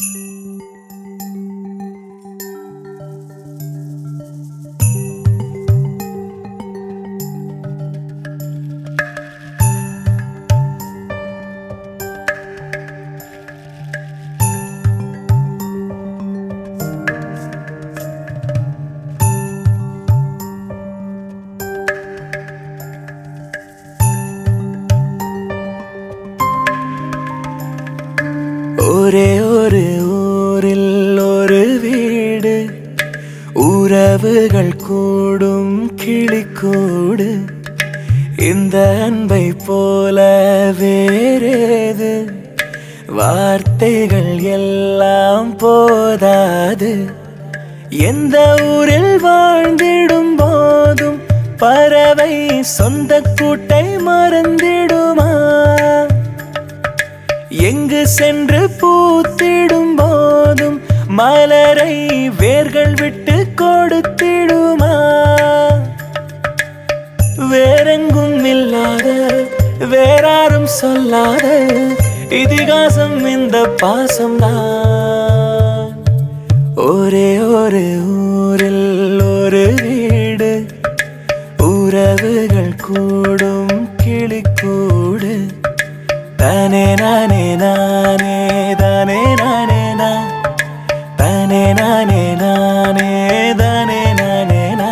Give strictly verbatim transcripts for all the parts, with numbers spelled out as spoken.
ஒரே ஒரு ஊரில் ஒரு வீடு, உறவுகள் கூடும் கிளிக்கூடு. இந்த அன்பை போல வேறேது, வார்த்தைகள் எல்லாம் போதாது. எந்த ஊரில் வாழ்ந்திடும் போதும் பறவை சொந்த கூட்டை மறந்திடுமா? எங்கு சென்று பூத்திடும் போதும் மலரை வேர்கள் விட்டு கொடுத்திடுமா? வேறெங்கும் இல்லாத, வேறாரும் சொல்லாத இதிகாசம் இந்த பாசம்தான். ஒரே ஒரு ஊரில் ஒரு வீடு, உறவுகள் கூடும் கிளிக்கூடு. தானே நானே நானே தானே நானே நா, தானே நானே நானே தானே நானே நா.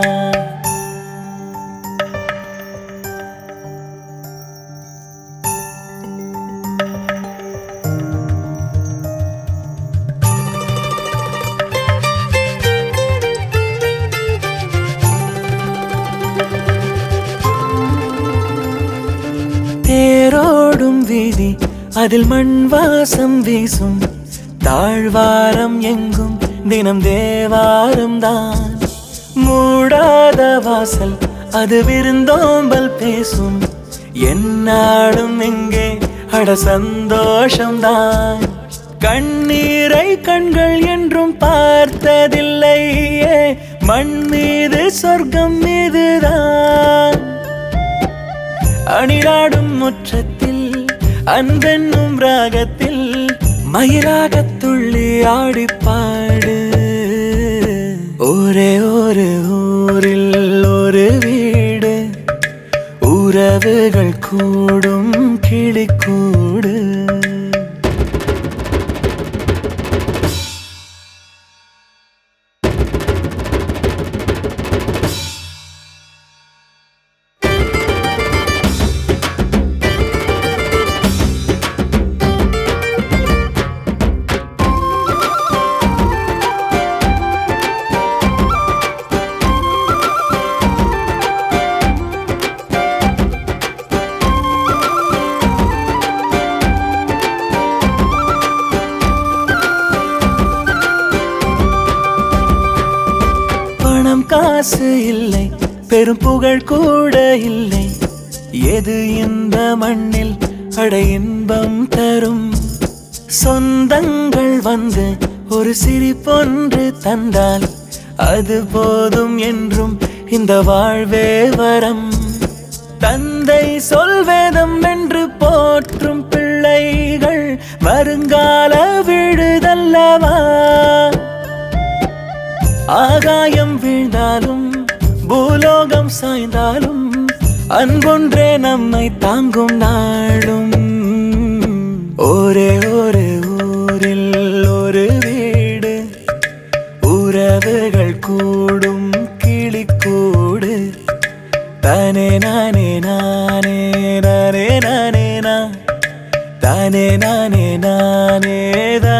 தேரோடும் வீதி, அதில் மண் வாசம் வீசும். தாழ்வாரம் எங்கும் தினம் தேவாரம் தான். மூடாத வாசல் அது விருந்தோம்பல் பேசும். என்னாலும் எங்கே அட சந்தோஷம்தான். கண்ணீரை கண்கள் என்றும் பார்த்ததில்லையே, மண் மீது சொர்க்கம் மீதுதான். அணிலாடும் முற்றத்தில் அன்பென்னும் ராகத்தில் மயிலாகத் துள்ளி ஆடிப்பாடு. ஒரே ஒரு ஊரில் ஒரு வீடு, உறவுகள் கூடும் கிளிக்கூடு. காசு இல்லை, பெரும் புகழ் கூட இல்லை, எது இந்த மண்ணில் அட இன்பம் தரும்? சொந்தங்கள் வந்து ஒரு சிரிப்பொன்று தந்தால் அது போதும் என்றும் இந்த வாழ்வே வரம். தந்தை சொல்வேதம் என்று போற்றும் பிள்ளைகள் வருங்கால விழுதல்லவா? ஆகாயம் வீழ்ந்தாலும் பூலோகம் சாய்ந்தாலும் அன்பொன்றே நம்மை தாங்கும் நாளும். ஒரே ஒரு ஊரில் ஒரு வீடு, உறவுகள் கூடும் கிளிக்கூடு. தானே நானே நானே நானே நானே நா, தானே நானே நானே.